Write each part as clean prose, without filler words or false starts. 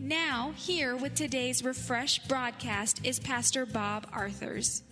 Now, here with today's Refresh broadcast is Pastor Bob Arthurs.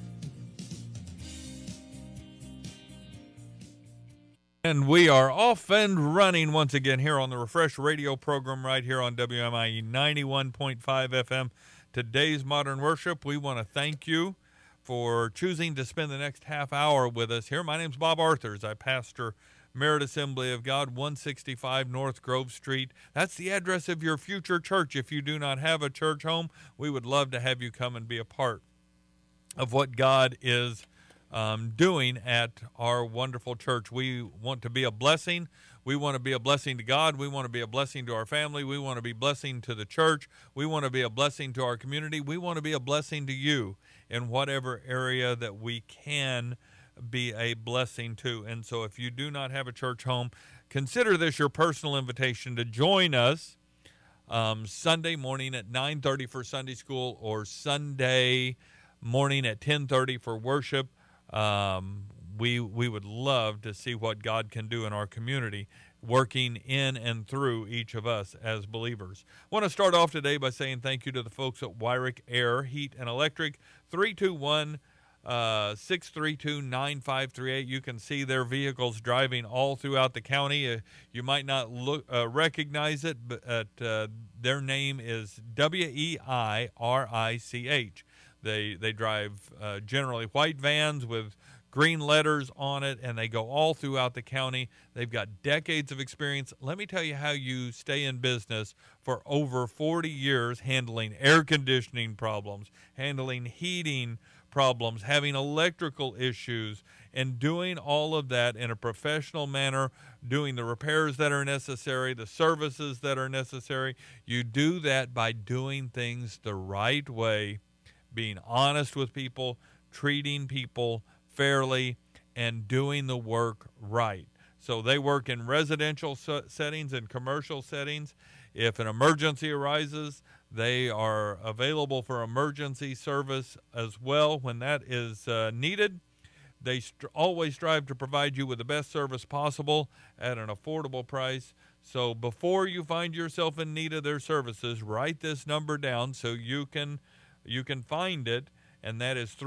And we are off and running once again here on the Refresh radio program right here on WMIE 91.5 FM. Today's Modern Worship, we want to thank you for choosing to spend the next half hour with us here. My name's Bob Arthurs. I pastor Merit Assembly of God, 165 North Grove Street. That's the address of your future church. If you do not have a church home, we would love to have you come and be a part of what God is doing at our wonderful church. We want to be a blessing. We want to be a blessing to God. We want to be a blessing to our family. We want to be a blessing to the church. We want to be a blessing to our community. We want to be a blessing to you in whatever area that we can be a blessing to. And so if you do not have a church home, consider this your personal invitation to join us Sunday morning at 9:30 for Sunday school, or Sunday morning at 10:30 for worship. We would love to see what God can do in our community, working in and through each of us as believers. I want to start off today by saying thank you to the folks at Wyrick Air Heat and Electric, 321-632-9538. You can see their vehicles driving all throughout the county. You might not recognize it, but their name is WEIRICH. They drive generally white vans with green letters on it, and they go all throughout the county. They've got decades of experience. Let me tell you how you stay in business for over 40 years, handling air conditioning problems, handling heating problems, having electrical issues, and doing all of that in a professional manner, doing the repairs that are necessary, the services that are necessary. You do that by doing things the right way, being honest with people, treating people fairly, and doing the work right. So they work in residential settings and commercial settings. If an emergency arises, they are available for emergency service as well when that is needed. They always strive to provide you with the best service possible at an affordable price. So before you find yourself in need of their services, write this number down so you can find it, and that is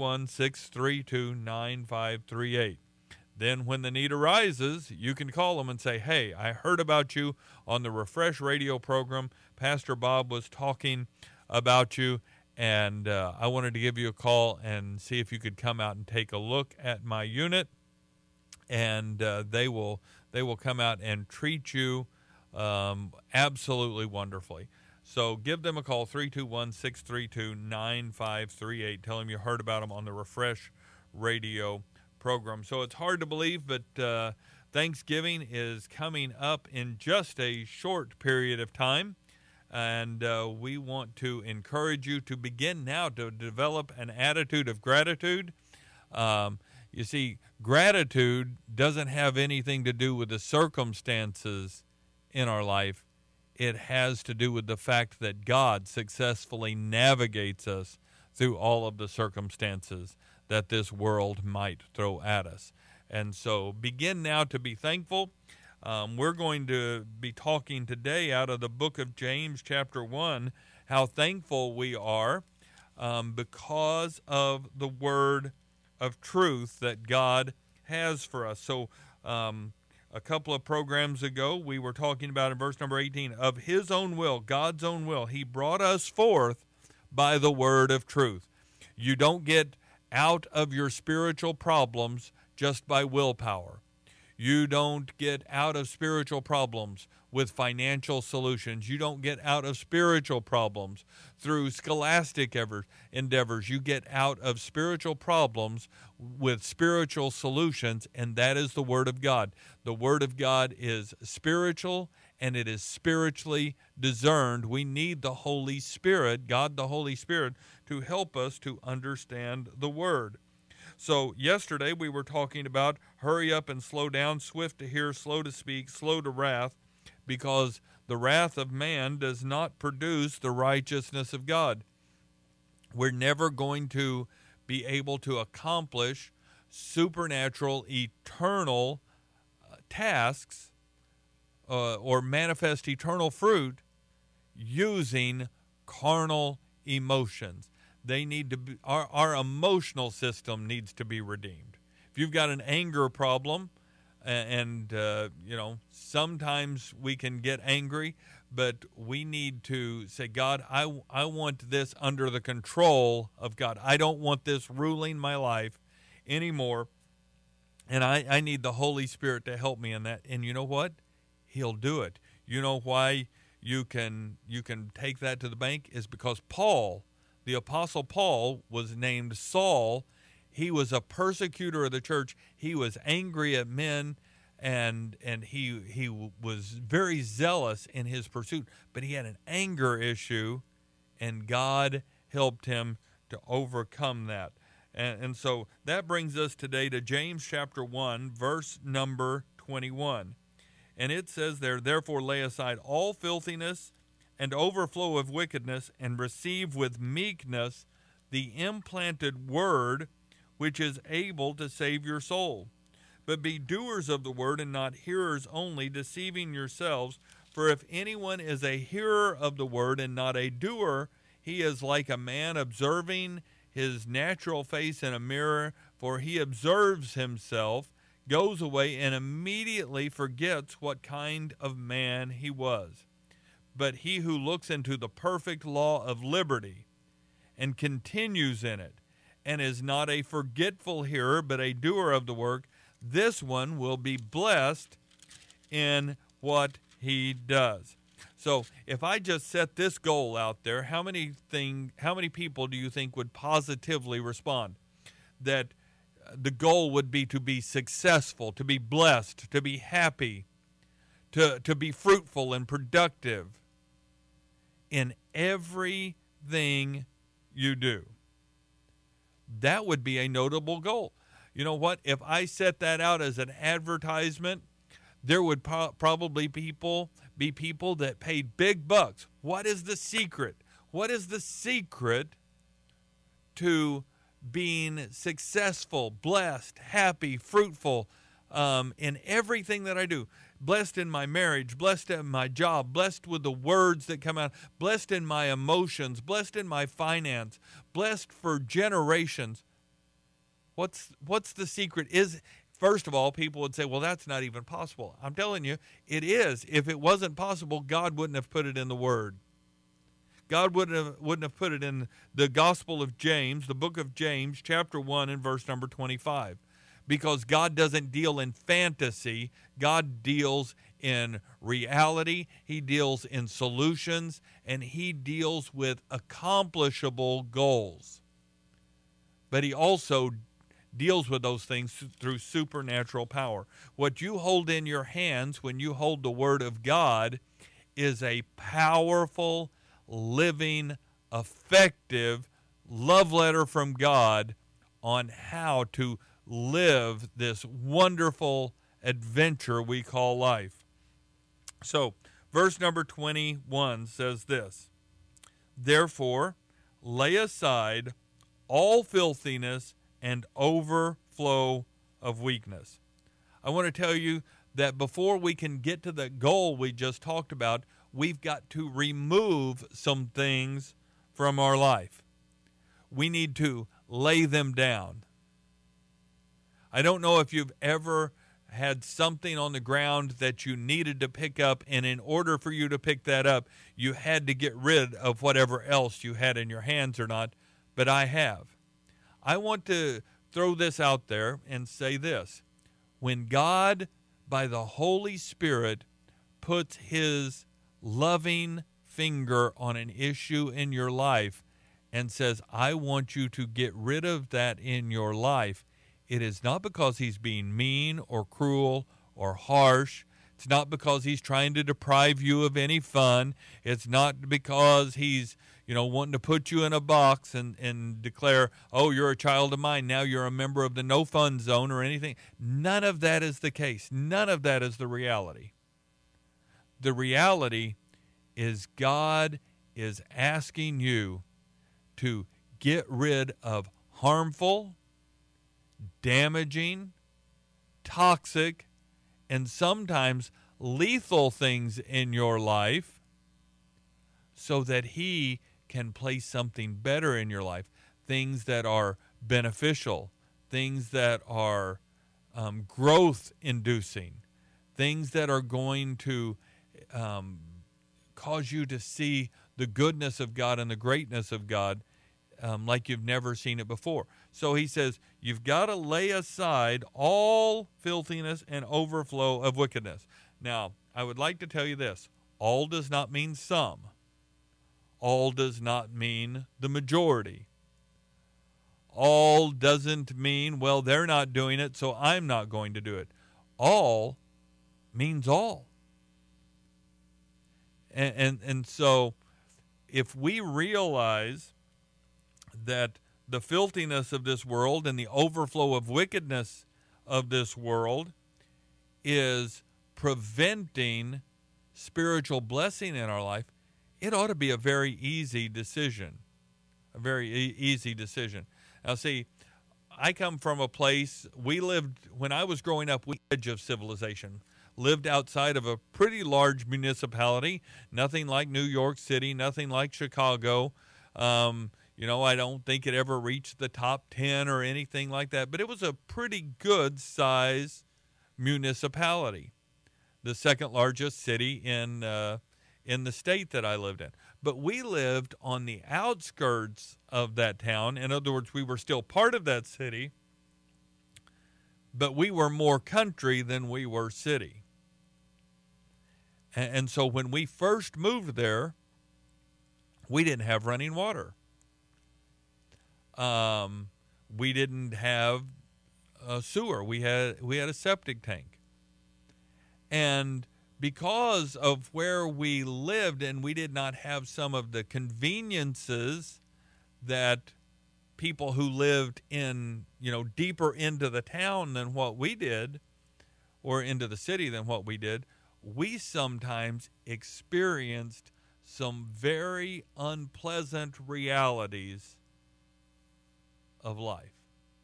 321-632-9538. Then when the need arises, you can call them and say, hey, I heard about you on the Refresh radio program. Pastor Bob was talking about you, and I wanted to give you a call and see if you could come out and take a look at my unit, and they will come out and treat you absolutely wonderfully. So give them a call, 321-632-9538. Tell them you heard about them on the Refresh radio program. So it's hard to believe, but Thanksgiving is coming up in just a short period of time. And we want to encourage you to begin now to develop an attitude of gratitude. You see, gratitude doesn't have anything to do with the circumstances in our life. It has to do with the fact that God successfully navigates us through all of the circumstances that this world might throw at us. And so begin now to be thankful. We're going to be talking today out of the book of James, chapter 1, how thankful we are because of the word of truth that God has for us. So a couple of programs ago, we were talking about in verse number 18, of his own will, God's own will, he brought us forth by the word of truth. You don't get out of your spiritual problems just by willpower. You don't get out of spiritual problems with financial solutions. You don't get out of spiritual problems through scholastic endeavors. You get out of spiritual problems with spiritual solutions, and that is the Word of God. The Word of God is spiritual, and it is spiritually discerned. We need the Holy Spirit, God the Holy Spirit, to help us to understand the Word. So yesterday we were talking about hurry up and slow down, swift to hear, slow to speak, slow to wrath, because the wrath of man does not produce the righteousness of God. We're never going to be able to accomplish supernatural, eternal tasks or manifest eternal fruit using carnal emotions. They need to be, our emotional system needs to be redeemed. If you've got an anger problem, and sometimes we can get angry, but we need to say, God, I want this under the control of God. I don't want this ruling my life anymore, and I need the Holy Spirit to help me in that. And you know what? He'll do it. You know why you can take that to the bank is because Paul, the Apostle Paul, was named Saul. He was a persecutor of the church. He was angry at men, and he was very zealous in his pursuit. But he had an anger issue, and God helped him to overcome that. And so that brings us today to James chapter 1, verse number 21. And it says there, therefore lay aside all filthiness and overflow of wickedness, and receive with meekness the implanted word, which is able to save your soul. But be doers of the word, and not hearers only, deceiving yourselves. For if anyone is a hearer of the word and not a doer, he is like a man observing his natural face in a mirror. For he observes himself, goes away, and immediately forgets what kind of man he was. But he who looks into the perfect law of liberty and continues in it, and is not a forgetful hearer, but a doer of the work, this one will be blessed in what he does. So if I just set this goal out there, how many people do you think would positively respond? That the goal would be to be successful, to be blessed, to be happy, to be fruitful and productive in everything you do. That would be a notable goal. You know what? If I set that out as an advertisement, there would probably be people that paid big bucks. What is the secret? What is the secret to being successful, blessed, happy, fruitful in everything that I do? Blessed in my marriage, blessed in my job, blessed with the words that come out, blessed in my emotions, blessed in my finance, blessed for generations. What's the secret? First of all, people would say, well, that's not even possible. I'm telling you, it is. If it wasn't possible, God wouldn't have put it in the Word. God wouldn't have put it in the Gospel of James, the book of James, chapter 1 and verse number 25. Because God doesn't deal in fantasy. God deals in reality. He deals in solutions, and he deals with accomplishable goals. But he also deals with those things through supernatural power. What you hold in your hands when you hold the Word of God is a powerful, living, effective love letter from God on how to live this wonderful adventure we call life. So, verse number 21 says this, therefore, lay aside all filthiness and overflow of weakness. I want to tell you that before we can get to the goal we just talked about, we've got to remove some things from our life. We need to lay them down. I don't know if you've ever had something on the ground that you needed to pick up, and in order for you to pick that up, you had to get rid of whatever else you had in your hands or not, but I have. I want to throw this out there and say this. When God, by the Holy Spirit, puts his loving finger on an issue in your life and says, I want you to get rid of that in your life, it is not because he's being mean or cruel or harsh. It's not because he's trying to deprive you of any fun. It's not because he's, wanting to put you in a box and declare, oh, you're a child of mine, now you're a member of the no fun zone or anything. None of that is the case. None of that is the reality. The reality is God is asking you to get rid of harmful, damaging, toxic, and sometimes lethal things in your life so that He can place something better in your life, things that are beneficial, things that are growth inducing, things that are going to cause you to see the goodness of God and the greatness of God like you've never seen it before. So he says, you've got to lay aside all filthiness and overflow of wickedness. Now, I would like to tell you this. All does not mean some. All does not mean the majority. All doesn't mean, well, they're not doing it, so I'm not going to do it. All means all. And so if we realize that the filthiness of this world and the overflow of wickedness of this world is preventing spiritual blessing in our life, it ought to be a very easy decision. A very easy decision. Now, see, I come from a place, when I was growing up, we were on the edge of civilization. Lived outside of a pretty large municipality, nothing like New York City, nothing like Chicago. I don't think it ever reached the top 10 or anything like that, but it was a pretty good size municipality, the second largest city in the state that I lived in. But we lived on the outskirts of that town. In other words, we were still part of that city, but we were more country than we were city. And so when we first moved there, we didn't have running water. We didn't have a sewer. We had a septic tank. And because of where we lived and we did not have some of the conveniences that people who lived in, deeper into the town than what we did, or into the city than what we did, we sometimes experienced some very unpleasant realities of life.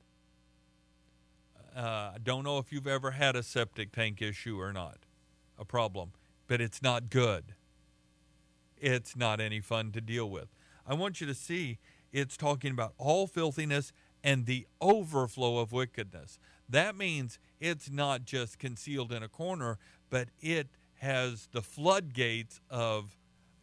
I don't know if you've ever had a septic tank issue or not, a problem, but it's not good. It's not any fun to deal with. I want you to see it's talking about all filthiness and the overflow of wickedness. That means it's not just concealed in a corner, but it has the floodgates of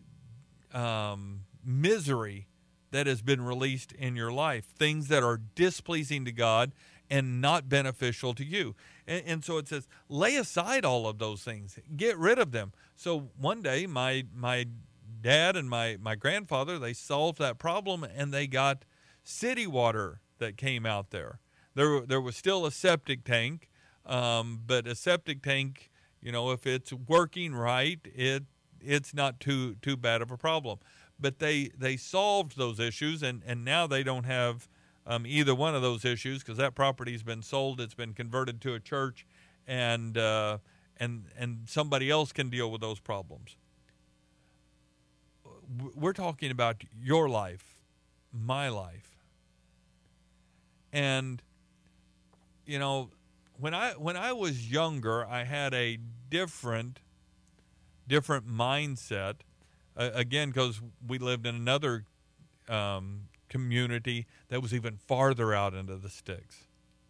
misery that has been released in your life, things that are displeasing to God and not beneficial to you. And so it says, lay aside all of those things. Get rid of them. So one day, my dad and my grandfather, they solved that problem, and they got city water that came out there. There was still a septic tank, but a septic tank, if it's working right, it's not too bad of a problem. But they solved those issues, and now they don't have either one of those issues, because that property's been sold. It's been converted to a church, and somebody else can deal with those problems. We're talking about your life, my life. And when I was younger, I had a different mindset. Again, because we lived in another community that was even farther out into the sticks.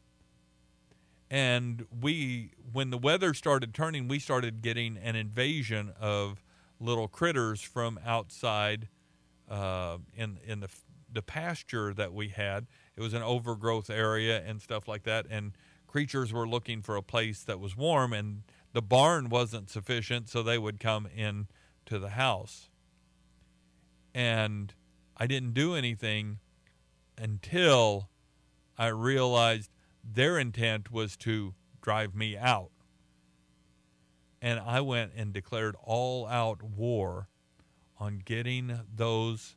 And when the weather started turning, we started getting an invasion of little critters from outside in the pasture that we had. It was an overgrowth area and stuff like that, and creatures were looking for a place that was warm, and the barn wasn't sufficient, so they would come in to the house. And I didn't do anything until I realized their intent was to drive me out. And I went and declared all-out war on getting those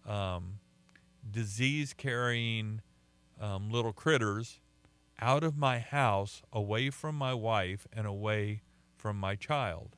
disease-carrying little critters out of my house, away from my wife, and away from my child.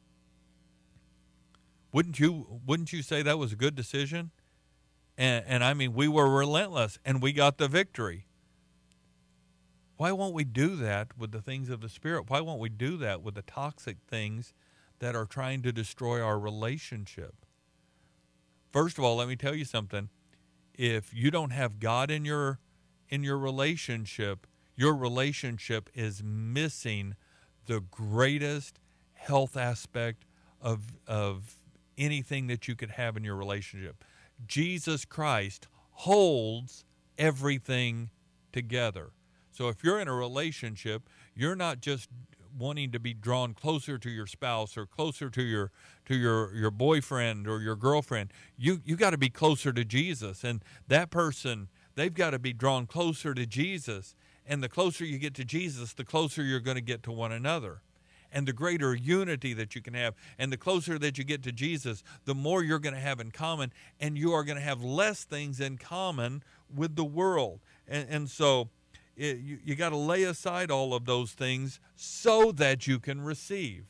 Wouldn't you say that was a good decision? And I mean, we were relentless, and we got the victory. Why won't we do that with the things of the Spirit? Why won't we do that with the toxic things that are trying to destroy our relationship? First of all, let me tell you something. If you don't have God in your relationship, your relationship is missing the greatest health aspect of anything that you could have in your relationship. Jesus Christ holds everything together. So if you're in a relationship, you're not just wanting to be drawn closer to your spouse or closer to your boyfriend or your girlfriend. You got to be closer to Jesus, and that person, they've got to be drawn closer to Jesus. And the closer you get to Jesus, the closer you're going to get to one another, and the greater unity that you can have. And the closer that you get to Jesus, the more you're going to have in common, and you are going to have less things in common with the world. And so you got to lay aside all of those things so that you can receive.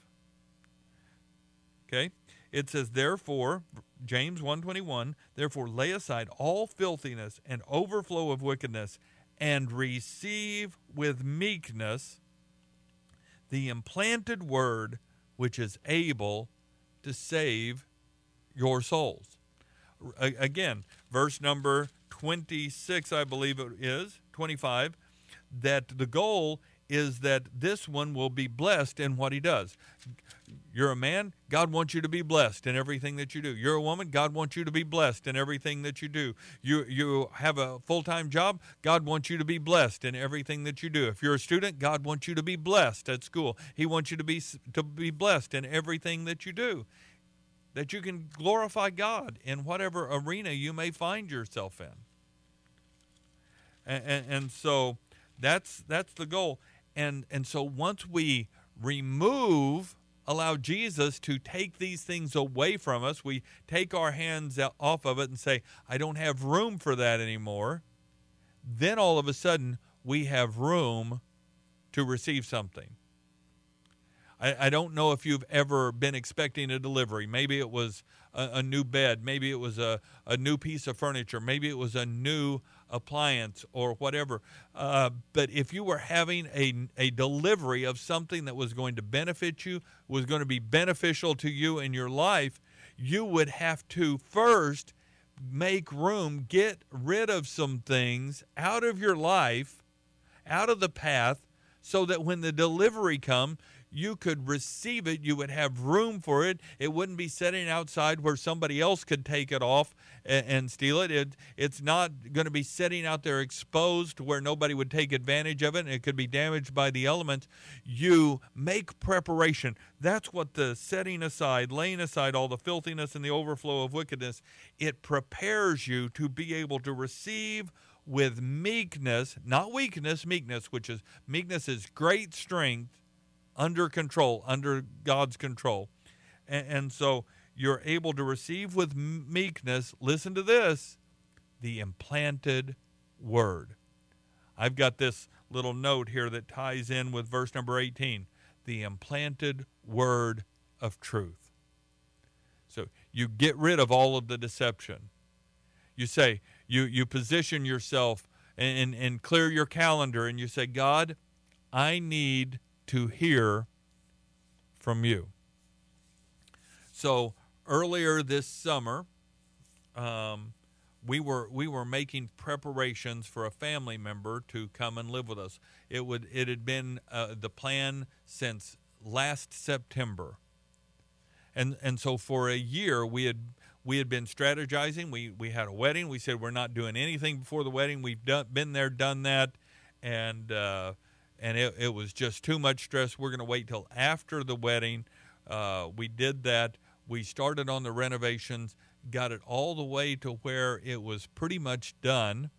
Okay? It says, therefore, James 1:21, therefore lay aside all filthiness and overflow of wickedness, and receive with meekness the implanted word which is able to save your souls. Again, verse number 26, I believe it is, 25, that the goal is that this one will be blessed in what he does. You're a man, God wants you to be blessed in everything that you do. You're a woman, God wants you to be blessed in everything that you do. You have a full-time job, God wants you to be blessed in everything that you do. If you're a student, God wants you to be blessed at school. He wants you to be blessed in everything that you do, that you can glorify God in whatever arena you may find yourself in. And so that's the goal. And so once we allow Jesus to take these things away from us, we take our hands off of it and say, I don't have room for that anymore, then all of a sudden we have room to receive something. I don't know if you've ever been expecting a delivery. Maybe it was a new bed. Maybe it was a new piece of furniture. Maybe it was a new appliance or whatever. But if you were having a delivery of something that was going to benefit you, was going to be beneficial to you in your life, you would have to first make room, get rid of some things out of your life, out of the path, so that when the delivery comes, you could receive it. You would have room for it. It wouldn't be sitting outside where somebody else could take it off and steal it. It's not going to be sitting out there exposed where nobody would take advantage of it, and it could be damaged by the elements. You make preparation. That's what the setting aside, laying aside all the filthiness and the overflow of wickedness, it prepares you to be able to receive with meekness, not weakness, meekness, meekness is great strength, under control, under God's control. And so you're able to receive with meekness, listen to this, the implanted word. I've got this little note here that ties in with verse number 18, the implanted word of truth. So you get rid of all of the deception. You say, you position yourself and clear your calendar, and you say, God, I need to hear from you. So earlier this summer, we were making preparations for a family member to come and live with us. It had been the plan since last September, and so for a year we had been strategizing. We had a wedding. We said we're not doing anything before the wedding. We've been there, done that, and it was just too much stress. We're going to wait till after the wedding. We did that. We started on the renovations, got it all the way to where it was pretty much done.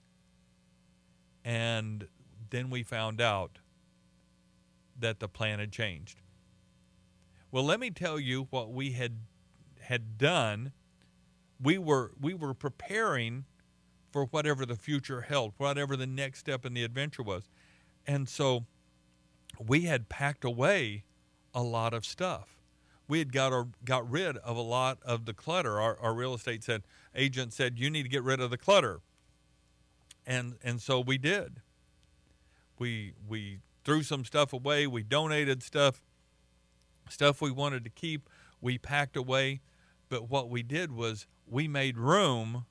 And then we found out that the plan had changed. Well, let me tell you what we had done. We were preparing for whatever the future held, whatever the next step in the adventure was. And so we had packed away a lot of stuff. We had got rid of a lot of the clutter. Our real estate agent said, you need to get rid of the clutter. And so we did. We threw some stuff away. We donated stuff we wanted to keep. We packed away. But what we did was we made room,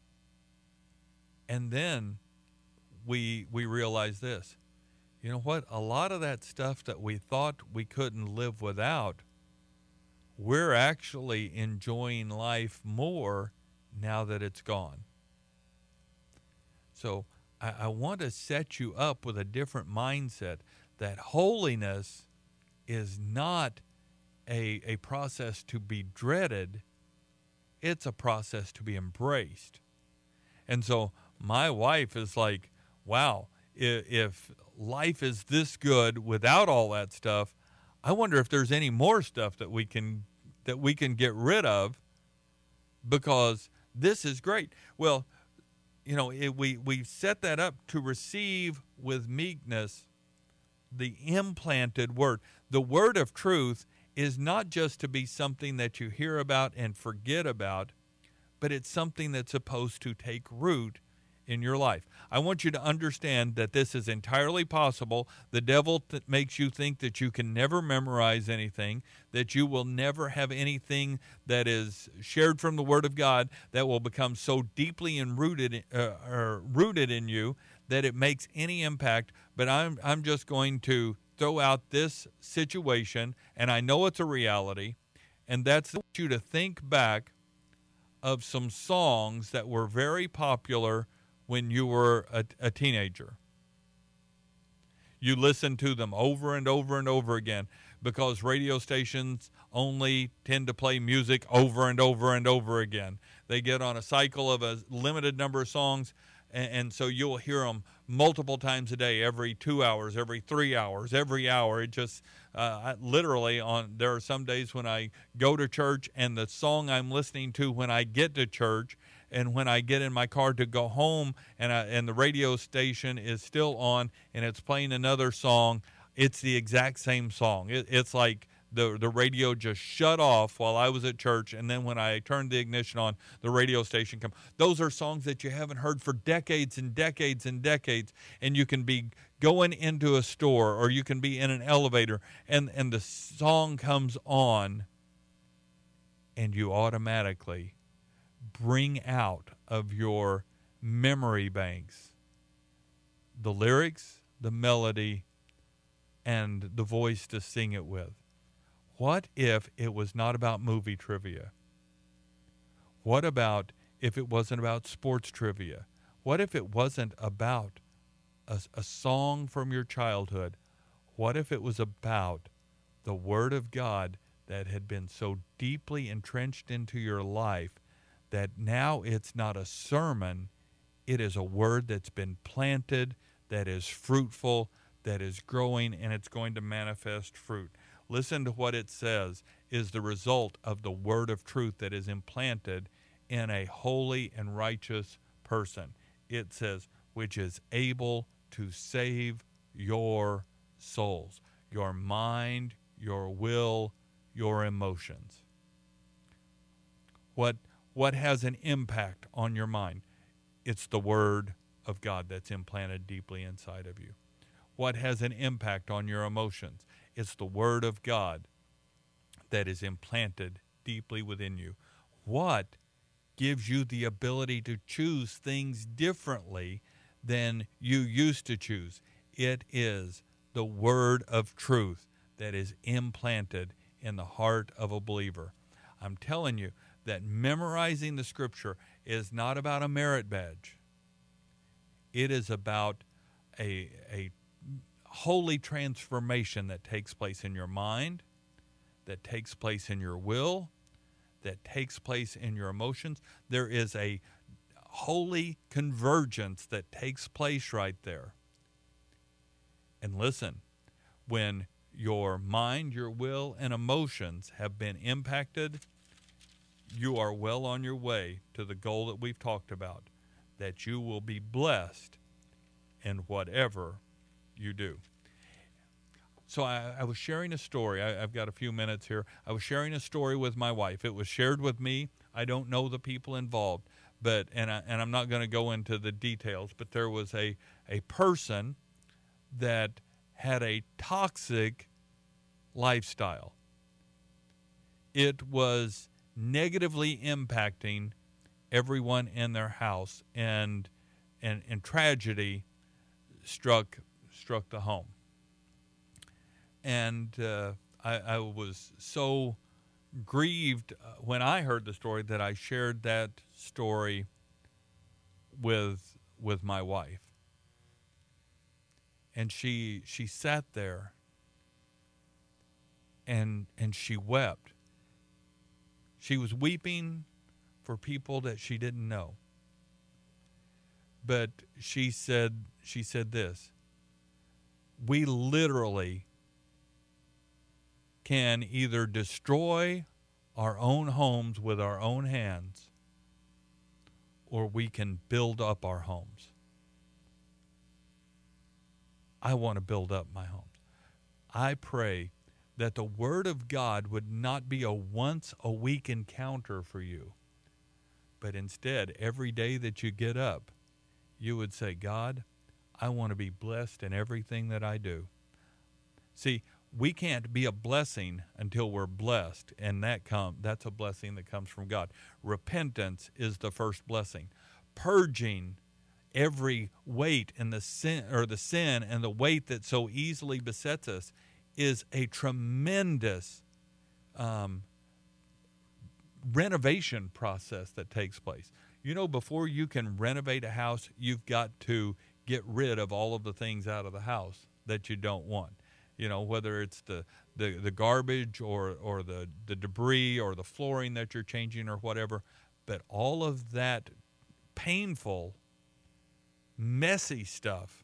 and then we realized this. You know what? A lot of that stuff that we thought we couldn't live without, we're actually enjoying life more now that it's gone. So I want to set you up with a different mindset that holiness is not a process to be dreaded. It's a process to be embraced. And so my wife is like, wow, if life is this good without all that stuff, I wonder if there's any more stuff that we can get rid of, because this is great. Well, you know, we set that up to receive with meekness the implanted word. The word of truth is not just to be something that you hear about and forget about, but it's something that's supposed to take root in your life. I want you to understand that this is entirely possible. The devil makes you think that you can never memorize anything, that you will never have anything that is shared from the Word of God that will become so deeply rooted in you that it makes any impact. But I'm just going to throw out this situation, and I know it's a reality, and that's you to think back of some songs that were very popular when you were a teenager. You listened to them over and over and over again, because radio stations only tend to play music over and over and over again. They get on a cycle of a limited number of songs, and so you'll hear them multiple times a day, every 2 hours, every 3 hours, every hour. It just literally there are some days when I go to church and the song I'm listening to when I get to church and when I get in my car to go home and the radio station is still on and it's playing another song, it's the exact same song. It's like the radio just shut off while I was at church, and then when I turned the ignition on, the radio station come. Those are songs that you haven't heard for decades and decades and decades, and you can be going into a store or you can be in an elevator, and the song comes on, and you automatically bring out of your memory banks the lyrics, the melody, and the voice to sing it with. What if it was not about movie trivia? What about if it wasn't about sports trivia? What if it wasn't about a song from your childhood? What if it was about the Word of God that had been so deeply entrenched into your life that now it's not a sermon, it is a word that's been planted, that is fruitful, that is growing, and it's going to manifest fruit. Listen to what it says is the result of the word of truth that is implanted in a holy and righteous person. It says, which is able to save your souls, your mind, your will, your emotions. What has an impact on your mind? It's the word of God that's implanted deeply inside of you. What has an impact on your emotions? It's the Word of God that is implanted deeply within you. What gives you the ability to choose things differently than you used to choose? It is the Word of truth that is implanted in the heart of a believer. I'm telling you that memorizing the Scripture is not about a merit badge. It is about a holy transformation that takes place in your mind, that takes place in your will, that takes place in your emotions. There is a holy convergence that takes place right there. And listen, when your mind, your will, and emotions have been impacted, you are well on your way to the goal that we've talked about, that you will be blessed in whatever you do. So I was sharing a story. I've got a few minutes here. I was sharing a story with my wife. It was shared with me. I don't know the people involved, but and I'm not going to go into the details, but there was a person that had a toxic lifestyle. It was negatively impacting everyone in their house, and tragedy struck the home. And I was so grieved when I heard the story that I shared that story with my wife. And she sat there and she wept. She was weeping for people that she didn't know. But she said this: we literally can either destroy our own homes with our own hands, or we can build up our homes. I want to build up my homes. I pray that the Word of God would not be a once-a-week encounter for you, but instead, every day that you get up, you would say, God, I want to be blessed in everything that I do. See, we can't be a blessing until we're blessed, and that's a blessing that comes from God. Repentance is the first blessing. Purging every weight and the sin and the weight that so easily besets us is a tremendous renovation process that takes place. You know, before you can renovate a house, you've got to get rid of all of the things out of the house that you don't want. You know, whether it's the garbage or the debris or the flooring that you're changing or whatever. But all of that painful, messy stuff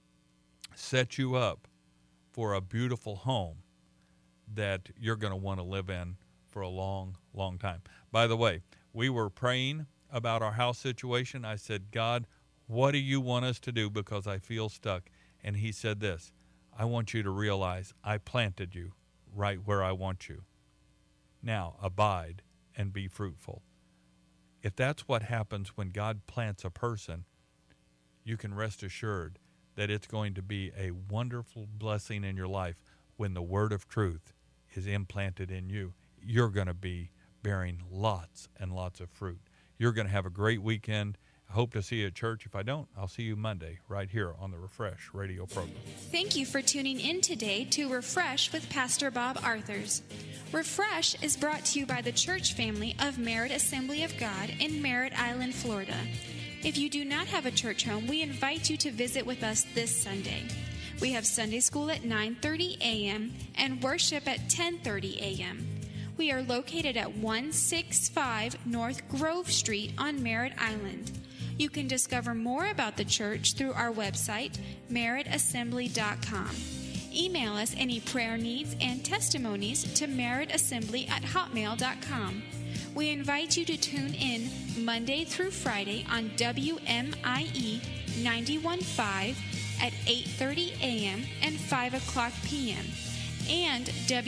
sets you up for a beautiful home that you're going to want to live in for a long, long time. By the way, we were praying about our house situation. I said, God, what do you want us to do, because I feel stuck? And he said this: I want you to realize I planted you right where I want you. Now abide and be fruitful. If that's what happens when God plants a person, you can rest assured that it's going to be a wonderful blessing in your life. When the word of truth is implanted in you, you're going to be bearing lots and lots of fruit. You're going to have a great weekend. I hope to see you at church. If I don't, I'll see you Monday right here on the Refresh radio program. Thank you for tuning in today to Refresh with Pastor Bob Arthurs. Refresh is brought to you by the church family of Merritt Assembly of God in Merritt Island, Florida. If you do not have a church home, we invite you to visit with us this Sunday. We have Sunday school at 9:30 a.m. and worship at 10:30 a.m. We are located at 165 North Grove Street on Merritt Island. You can discover more about the church through our website, merrittassembly.com. Email us any prayer needs and testimonies to merrittassembly@hotmail.com. We invite you to tune in Monday through Friday on WMIE 91.5 at 8:30 a.m. and 5 o'clock p.m. and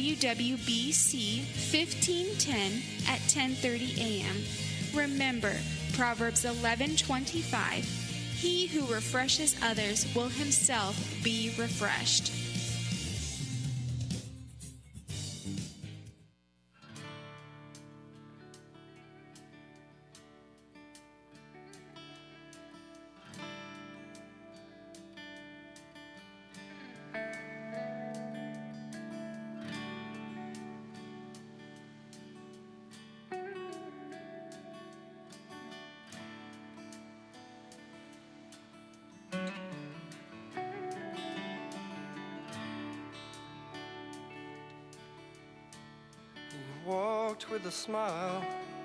WWBC 1510 at 10:30 a.m. Remember, Proverbs 11:25, he who refreshes others will himself be refreshed. Walked with a smile.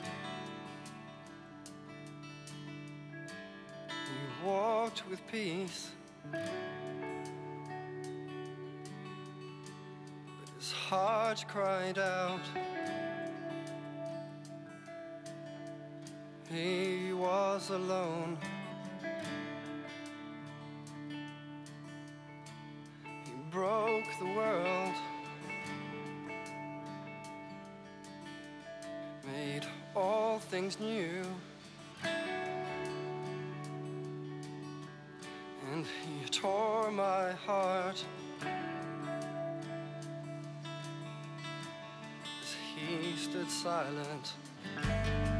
You walked with peace. But his heart cried out. He was alone. He broke the world. Made all things new, and he tore my heart as he stood silent.